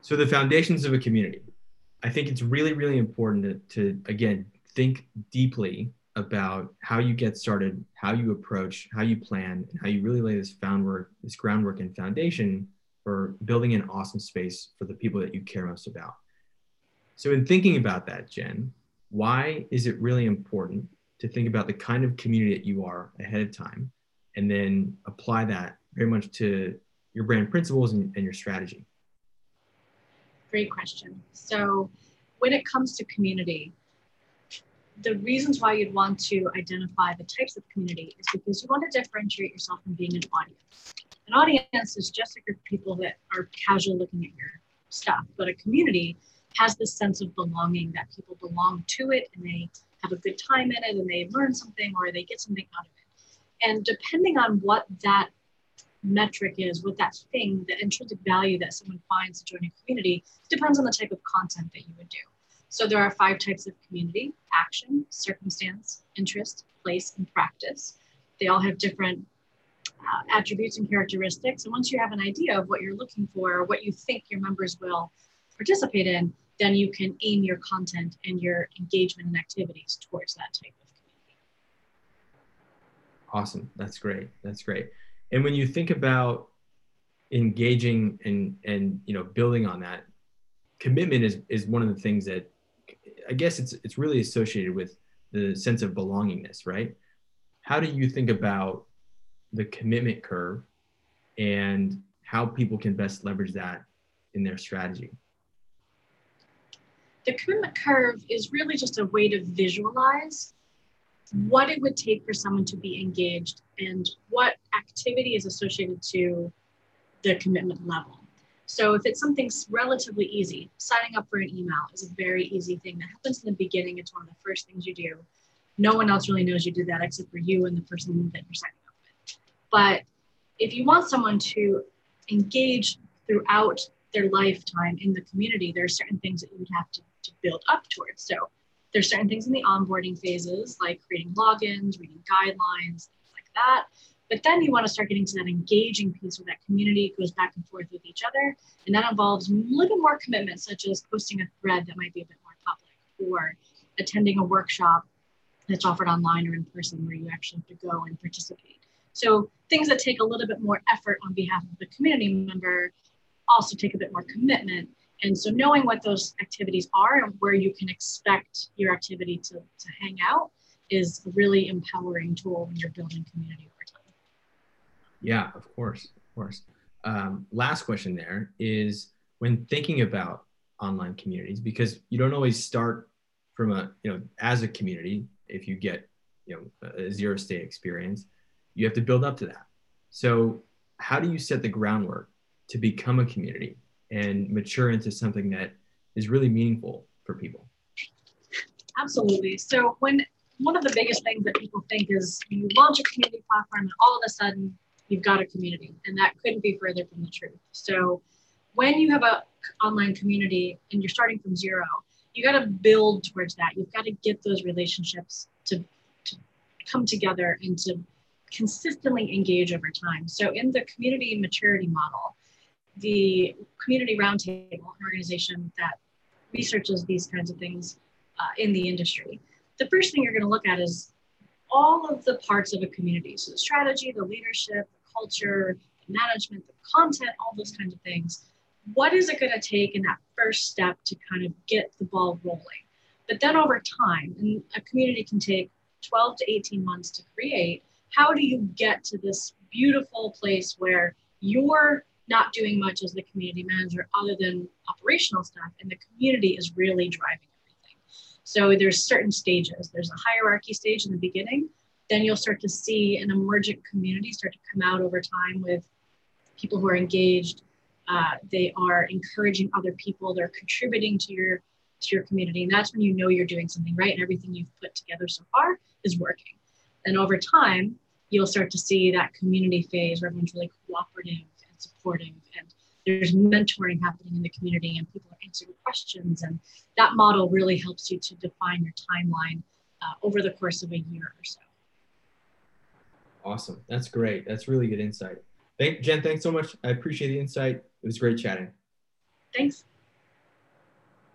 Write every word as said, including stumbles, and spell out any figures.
So the foundations of a community. I think it's really, really important to, to again, think deeply about how you get started, how you approach, how you plan, and how you really lay this groundwork, this groundwork and foundation for building an awesome space for the people that you care most about. So in thinking about that, Jen, why is it really important to think about the kind of community that you are ahead of time and then apply that very much to your brand principles and, and your strategy? Great question. So when it comes to community, the reasons why you'd want to identify the types of community is because you want to differentiate yourself from being an audience. An audience is just a group of people that are casually looking at your stuff, but a community has this sense of belonging, that people belong to it and they have a good time in it and they learn something or they get something out of it. And depending on what that metric is, what that thing, the intrinsic value that someone finds to join a community, depends on the type of content that you would do. So there are five types of community: action, circumstance, interest, place, and practice. They all have different uh, attributes and characteristics. And once you have an idea of what you're looking for, or what you think your members will participate in, then you can aim your content and your engagement and activities towards that type of community. Awesome. That's great. That's great. And when you think about engaging and, and, you know, building on that, commitment is, is one of the things that I guess it's, it's really associated with the sense of belongingness, right? How do you think about the commitment curve and how people can best leverage that in their strategy? The commitment curve is really just a way to visualize what it would take for someone to be engaged and what activity is associated to the commitment level. So if it's something relatively easy, signing up for an email is a very easy thing that happens in the beginning. It's one of the first things you do. No one else really knows you did that except for you and the person that you're signing up with. But if you want someone to engage throughout their lifetime in the community, there are certain things that you would have to, to build up towards. So there's certain things in the onboarding phases, like creating logins, reading guidelines, things like that. But then you want to start getting to that engaging piece where that community goes back and forth with each other. And that involves a little bit more commitment, such as posting a thread that might be a bit more public, or attending a workshop that's offered online or in person where you actually have to go and participate. So things that take a little bit more effort on behalf of the community member also take a bit more commitment. And so knowing what those activities are and where you can expect your activity to, to hang out is a really empowering tool when you're building community over time. Yeah, of course, of course. Um, last question there is, when thinking about online communities, because you don't always start from a, you know, as a community, if you get, you know, a zero state experience, you have to build up to that. So how do you set the groundwork to become a community and mature into something that is really meaningful for people? Absolutely. So when one of the biggest things that people think is you launch a community platform and all of a sudden you've got a community, and that couldn't be further from the truth. So when you have an online community and you're starting from zero, you got to build towards that. You've got to get those relationships to, to come together and to consistently engage over time. So in the community maturity model, the Community Roundtable, an organization that researches these kinds of things uh, in the industry, the first thing you're going to look at is all of the parts of a community. So the strategy, the leadership, the culture, the management, the content, all those kinds of things. What is it going to take in that first step to kind of get the ball rolling? But then over time, and a community can take twelve to eighteen months to create, how do you get to this beautiful place where you're not doing much as the community manager other than operational stuff, and the community is really driving everything? So there's certain stages. There's a hierarchy stage in the beginning. Then you'll start to see an emergent community start to come out over time with people who are engaged. Uh, they are encouraging other people. They're contributing to your to your community. And that's when you know you're doing something right and everything you've put together so far is working. And over time, you'll start to see that community phase where everyone's really cooperative and supportive, and there's mentoring happening in the community and people are answering questions. And that model really helps you to define your timeline uh, over the course of a year or so. Awesome. That's great. That's really good insight. Thank, Jen, thanks so much. I appreciate the insight. It was great chatting. Thanks.